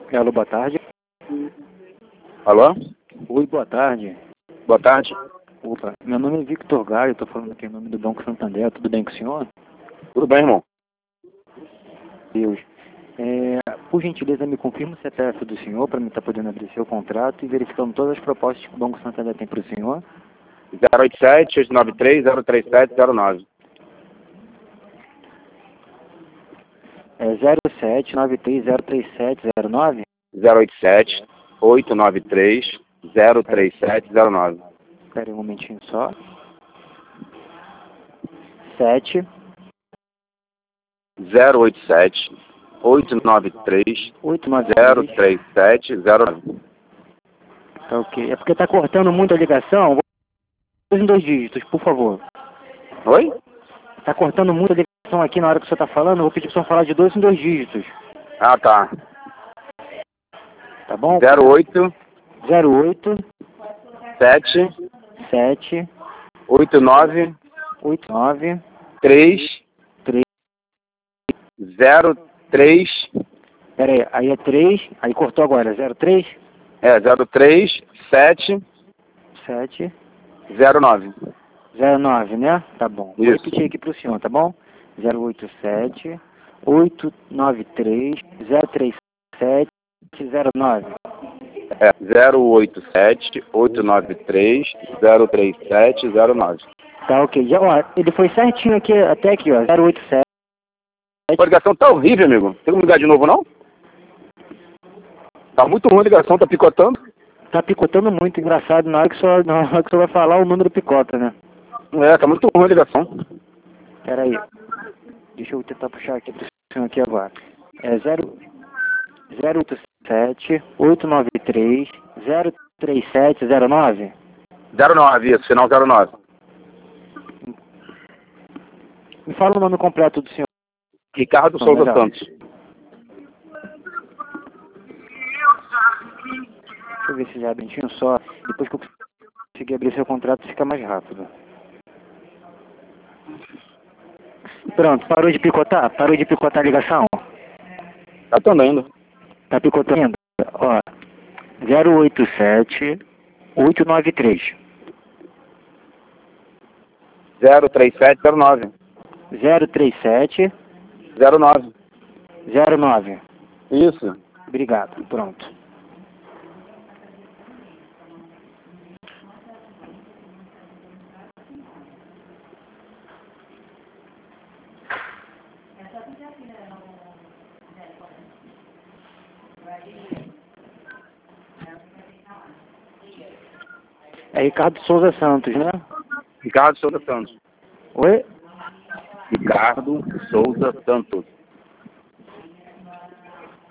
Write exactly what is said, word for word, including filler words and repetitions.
Alô, boa tarde. Alô? Oi, boa tarde. Boa tarde. Opa, meu nome é Victor Galho, estou falando aqui em nome do Banco Santander. Tudo bem com o senhor? Tudo bem, irmão? Deus. É, por gentileza, me confirma o C P F do senhor para mim estar podendo abrir seu contrato e verificando todas as propostas que o Banco Santander tem para o senhor. zero oito sete, oito nove três, zero três sete zero nove. É zero sete nove três zero três sete zero nove? zero oito sete, oito nove três, zero três sete zero nove. Espera aí um momentinho só. sete zero oito sete, oito nove três, oito nove zero três. três sete zero nove. Tá ok. É porque tá cortando muito a ligação. Dois em dois dígitos, por favor. Oi? Tá cortando muito a ligação aqui na hora que o senhor tá falando. Eu vou pedir pro senhor falar de dois em dois dígitos. Ah, tá. Tá bom? zero oito, zero oito sete, sete oito nove oito nove três, três. zero três, Pera aí, aí é três, aí cortou agora, zero três é, zero três sete sete zero nove. zero nove, né? Tá bom. Vou Isso. repetir aqui pro senhor, tá bom? zero oito sete oito nove três zero três sete zero nove. É zero oito sete, oito nove três, zero três sete zero nove. Tá ok. Já, ó, ele foi certinho aqui, até aqui, ó. zero oito sete. A ligação tá horrível, amigo. Tem como ligar de novo, não? Tá muito ruim a ligação, tá picotando. Tá picotando muito, engraçado. Na hora que o senhor, na hora que o senhor vai falar, o número picota, né? É, tá muito ruim a ligação. Pera aí. Deixa eu tentar puxar aqui pro senhor aqui agora. É zero oito sete oito nove três zero três sete zero nove. zero nove, isso, final zero nove. Me fala o nome completo do senhor. Ricardo Não, Souza legal. Santos. Deixa eu ver se já abre um minutinho só. Depois que eu conseguir abrir seu contrato, fica mais rápido. Pronto, parou de picotar? Parou de picotar a ligação? Tá atendendo. Tá picotando? Ó, zero oito sete oito nove três zero três sete zero nove. zero três sete zero nove. zero nove. Isso. Obrigado, pronto. É Ricardo Souza Santos, né? Ricardo Souza Santos. Oi? Ricardo Souza Santos.